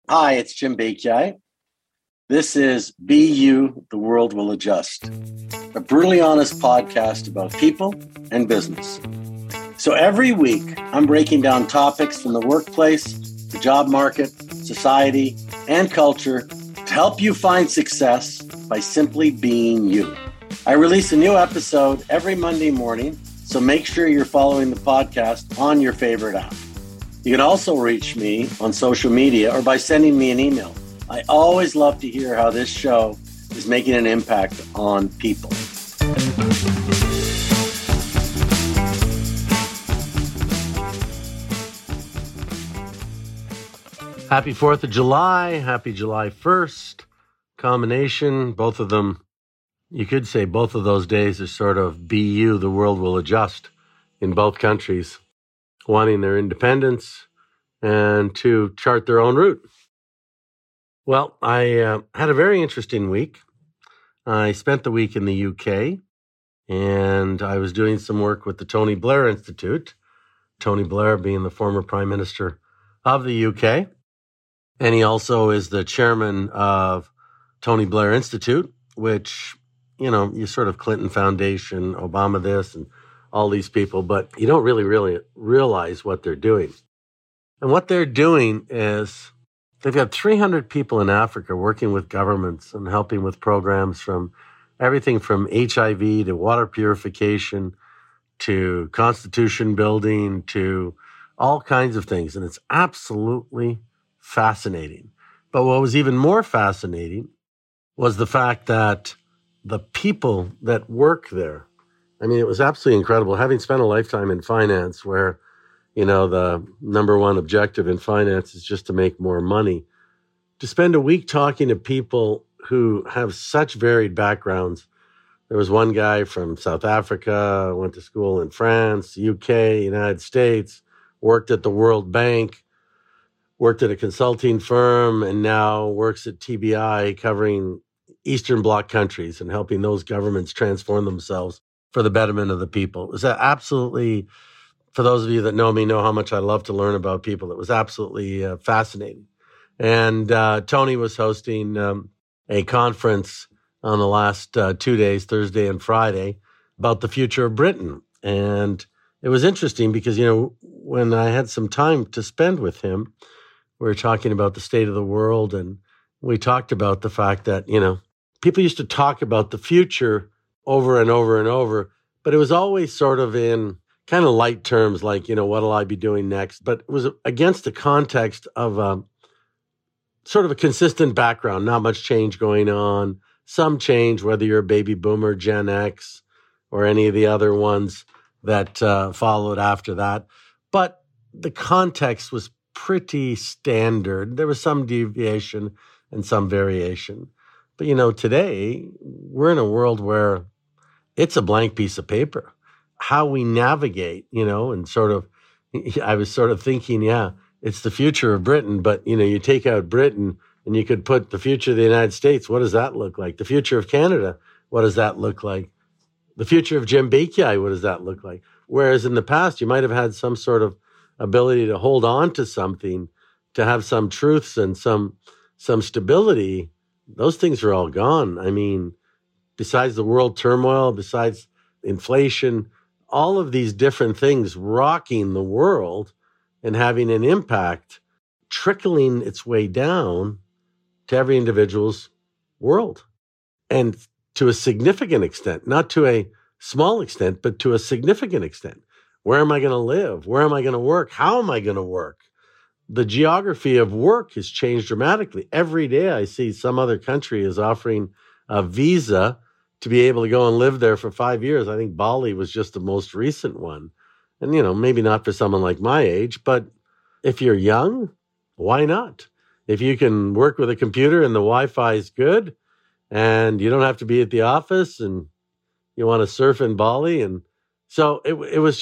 Hi, it's Jim Bakiai. This is Be You, the World Will Adjust, a brutally honest podcast about people and business. So every week, I'm breaking down topics from the workplace, the job market, society, and culture to help you find success by simply being you. I release a new episode every Monday morning, so make sure you're following the podcast on your favorite app. You can also reach me on social media or by sending me an email. I always love to hear how this show is making an impact on people. Happy 4th of July, happy July 1st. Combination, both of them, you could say both of those days are sort of be you, the world will adjust in both countries, wanting their independence and to chart their own route. Well, I had a very interesting week. I spent the week in the UK, and I was doing some work with the Tony Blair Institute, Tony Blair being the former Prime Minister of the UK. And he also is the chairman of Tony Blair Institute, which, you sort of Clinton Foundation, Obama this, and all these people, but you don't really realize what they're doing. And what they're doing is they've got 300 people in Africa working with governments and helping with programs from everything from HIV to water purification to constitution building to all kinds of things. And it's absolutely fascinating. But what was even more fascinating was the fact that the people that work there, it was absolutely incredible. Having spent a lifetime in finance where, the number one objective in finance is just to make more money, to spend a week talking to people who have such varied backgrounds. There was one guy from South Africa, went to school in France, UK, United States, worked at the World Bank, worked at a consulting firm, and now works at TBI covering Eastern Bloc countries and helping those governments transform themselves for the betterment of the people. It was absolutely, for those of you that know me, know how much I love to learn about people. It was absolutely fascinating. And Tony was hosting a conference on the last 2 days, Thursday and Friday, about the future of Britain. And it was interesting because, when I had some time to spend with him, we were talking about the state of the world, and we talked about the fact that, people used to talk about the future over and over and over, but it was always sort of in kind of light terms, like, what'll I be doing next? But it was against the context of sort of a consistent background, not much change going on, some change, whether you're a baby boomer, Gen X, or any of the other ones that followed after that. But the context was pretty standard. There was some deviation and some variation. But, today we're in a world where it's a blank piece of paper. How we navigate, and sort of, I was sort of thinking, it's the future of Britain, but, you take out Britain and you could put the future of the United States. What does that look like? The future of Canada. What does that look like? The future of Jim Bakiai. What does that look like? Whereas in the past, you might have had some sort of ability to hold on to something, to have some truths and some stability. Those things are all gone. Besides the world turmoil, besides inflation, all of these different things rocking the world and having an impact, trickling its way down to every individual's world. And to a significant extent, not to a small extent, but to a significant extent. Where am I going to live? Where am I going to work? How am I going to work? The geography of work has changed dramatically. Every day I see some other country is offering a visa to be able to go and live there for 5 years. I think Bali was just the most recent one. And, maybe not for someone like my age, but if you're young, why not? If you can work with a computer and the Wi-Fi is good and you don't have to be at the office and you want to surf in Bali. And so it was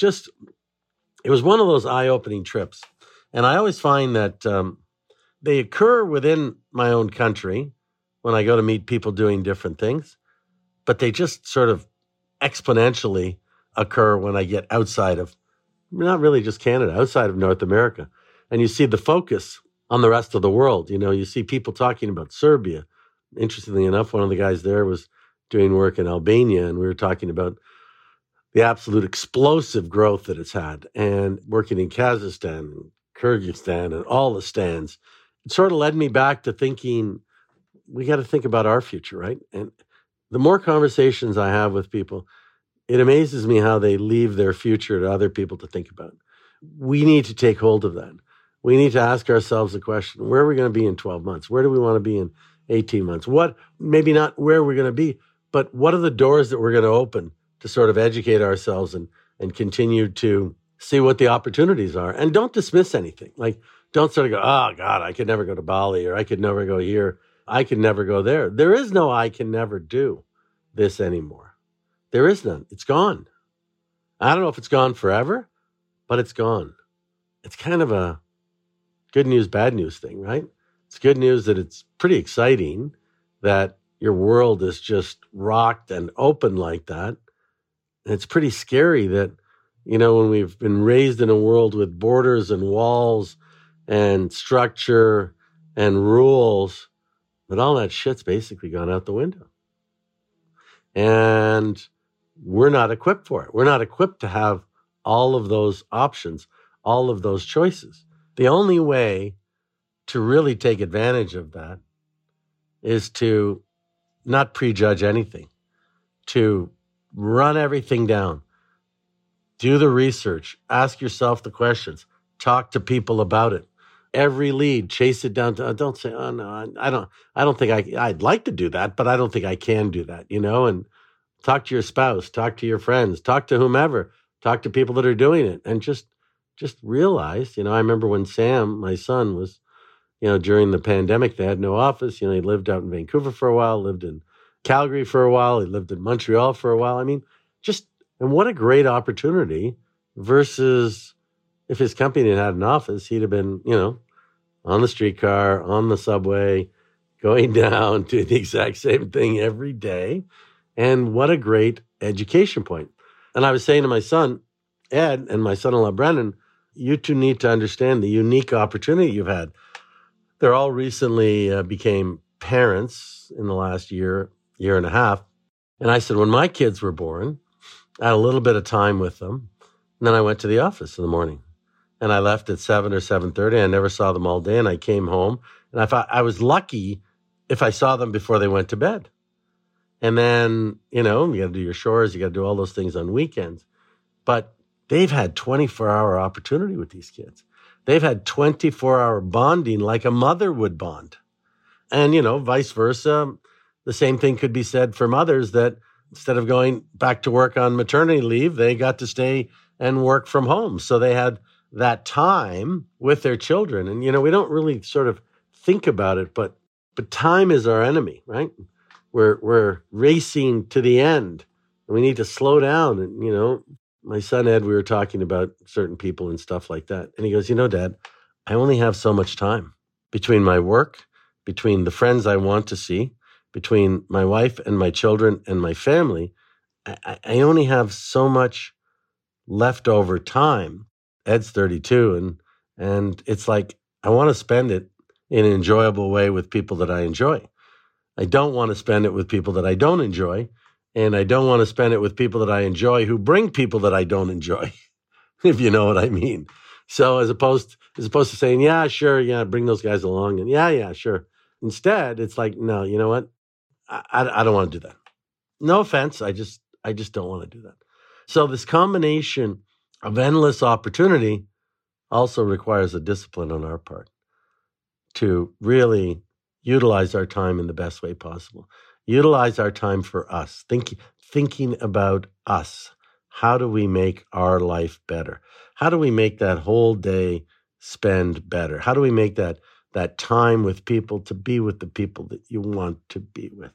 one of those eye-opening trips. And I always find that they occur within my own country when I go to meet people doing different things, but they just sort of exponentially occur when I get outside of, not really just Canada, outside of North America. And you see the focus on the rest of the world. You see people talking about Serbia. Interestingly enough, one of the guys there was doing work in Albania, and we were talking about the absolute explosive growth that it's had, and working in Kazakhstan and Kyrgyzstan and all the stands. It sort of led me back to thinking, we got to think about our future, right? And the more conversations I have with people, it amazes me how they leave their future to other people to think about. We need to take hold of that. We need to ask ourselves the question, where are we going to be in 12 months? Where do we want to be in 18 months? Maybe not where we're going to be, but what are the doors that we're going to open to sort of educate ourselves and continue to see what the opportunities are? And don't dismiss anything. Like, don't sort of go, oh God, I could never go to Bali, or I could never go here. I could never go there. There is no I can never do this anymore. There is none. It's gone. I don't know if it's gone forever, but it's gone. It's kind of a good news, bad news thing, right? It's good news that it's pretty exciting that your world is just rocked and open like that. And it's pretty scary that, when we've been raised in a world with borders and walls and structure and rules, but all that shit's basically gone out the window. And we're not equipped for it. We're not equipped to have all of those options, all of those choices. The only way to really take advantage of that is to not prejudge anything, to run everything down, do the research, ask yourself the questions, talk to people about it. Every lead, chase it down to, don't say, oh no, I don't think I'd like to do that, but I don't think I can do that, and talk to your spouse, talk to your friends, talk to whomever, talk to people that are doing it, and just realize, I remember when Sam, my son, was, during the pandemic, they had no office. He lived out in Vancouver for a while, lived in Calgary for a while, he lived in Montreal for a while. And what a great opportunity versus if his company had an office, he'd have been, on the streetcar, on the subway, going down, doing the exact same thing every day. And what a great education point. And I was saying to my son, Ed, and my son-in-law, Brennan, you two need to understand the unique opportunity you've had. They're all recently became parents in the last year and a half. And I said, when my kids were born, I had a little bit of time with them. And then I went to the office in the morning. And I left at 7 or 7:30. I never saw them all day. And I came home. And I thought I was lucky if I saw them before they went to bed. And then, you got to do your chores. You got to do all those things on weekends. But they've had 24-hour opportunity with these kids. They've had 24-hour bonding like a mother would bond. And, vice versa. The same thing could be said for mothers that instead of going back to work on maternity leave, they got to stay and work from home. So they had that time with their children. And, we don't really sort of think about it, but time is our enemy, right? We're racing to the end, and we need to slow down. And, my son, Ed, we were talking about certain people and stuff like that. And he goes, Dad, I only have so much time between my work, between the friends I want to see, between my wife and my children and my family. I only have so much leftover time. Ed's 32, and it's like, I want to spend it in an enjoyable way with people that I enjoy. I don't want to spend it with people that I don't enjoy. And I don't want to spend it with people that I enjoy who bring people that I don't enjoy, if you know what I mean. So as opposed to saying, yeah, sure, yeah, bring those guys along, and yeah, sure. Instead, it's like, no, you know what? I don't want to do that. No offense, I just don't want to do that. So this combination of endless opportunity also requires a discipline on our part to really utilize our time in the best way possible. Utilize our time for us, thinking about us. How do we make our life better? How do we make that whole day spend better? How do we make that time with people to be with the people that you want to be with?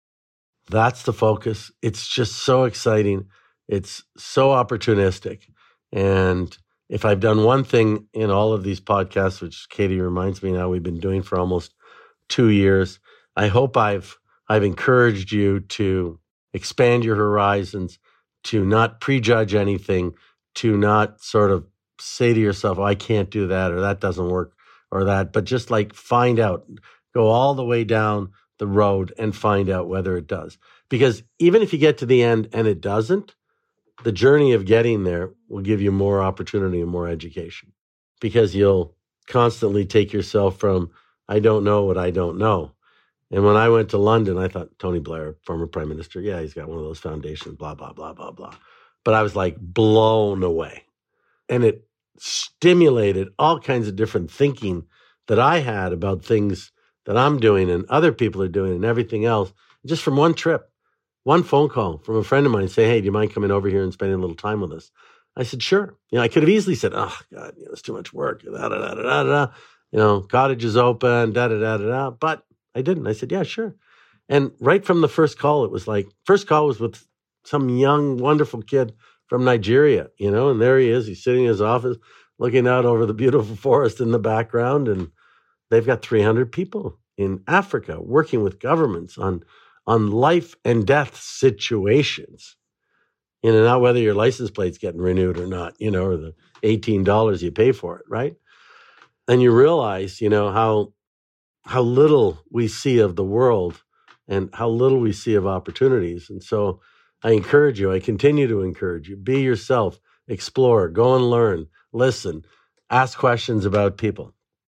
That's the focus. It's just so exciting. It's so opportunistic. And if I've done one thing in all of these podcasts, which Katie reminds me now we've been doing for almost 2 years, I hope I've encouraged you to expand your horizons, to not prejudge anything, to not sort of say to yourself, oh, I can't do that, or that doesn't work or that, but just like find out, go all the way down the road and find out whether it does. Because even if you get to the end and it doesn't, the journey of getting there will give you more opportunity and more education, because you'll constantly take yourself from, I don't know what I don't know. And when I went to London, I thought, Tony Blair, former prime minister, yeah, he's got one of those foundations, blah, blah, blah, blah, blah. But I was like blown away. And it stimulated all kinds of different thinking that I had about things that I'm doing and other people are doing and everything else, just from one trip, one phone call from a friend of mine say, hey, do you mind coming over here and spending a little time with us? I said, sure. I could have easily said, oh, God, it's too much work. Cottage is open, But I didn't. I said, yeah, sure. And right from the first call, it was like, first call was with some young, wonderful kid from Nigeria, and there he is. He's sitting in his office looking out over the beautiful forest in the background. And they've got 300 people in Africa working with governments on life and death situations. Not whether your license plate's getting renewed or not, or the $18 you pay for it, right? And you realize, how little we see of the world and how little we see of opportunities. And so I encourage you, I continue to encourage you, be yourself, explore, go and learn, listen, ask questions about people.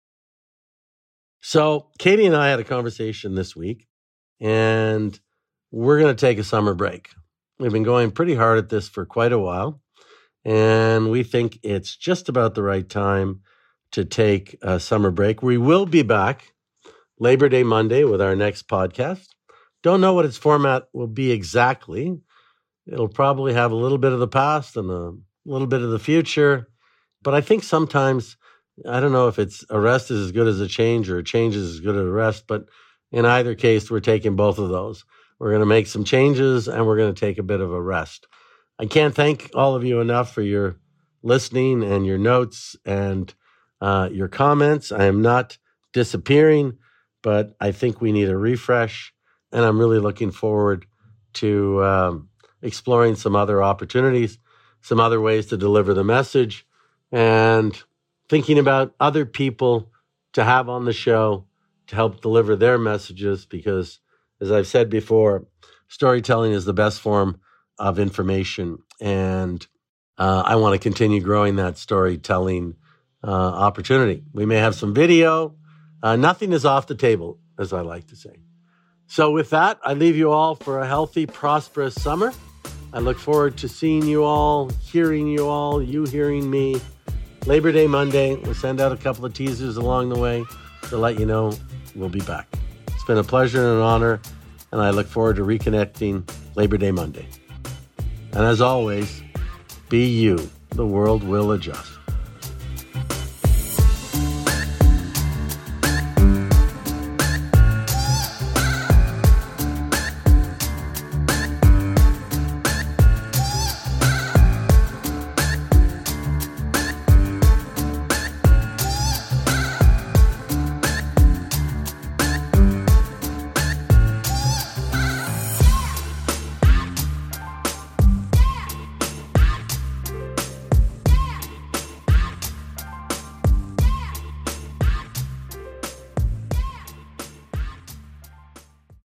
So Katie and I had a conversation this week, and we're going to take a summer break. We've been going pretty hard at this for quite a while, and we think it's just about the right time to take a summer break. We will be back Labor Day Monday with our next podcast. Don't know what its format will be exactly. It'll probably have a little bit of the past and a little bit of the future. But I think sometimes, I don't know if it's a rest is as good as a change or a change is as good as a rest, but in either case, we're taking both of those. We're going to make some changes and we're going to take a bit of a rest. I can't thank all of you enough for your listening and your notes and your comments. I am not disappearing, but I think we need a refresh. And I'm really looking forward to exploring some other opportunities, some other ways to deliver the message, and thinking about other people to have on the show to help deliver their messages. Because, as I've said before, storytelling is the best form of information. And I want to continue growing that storytelling opportunity. We may have some video. Nothing is off the table, as I like to say. So with that, I leave you all for a healthy, prosperous summer. I look forward to seeing you all, hearing you all, you hearing me. Labor Day Monday, we'll send out a couple of teasers along the way to let you know we'll be back. It's been a pleasure and an honor, and I look forward to reconnecting Labor Day Monday. And as always, be you. The world will adjust.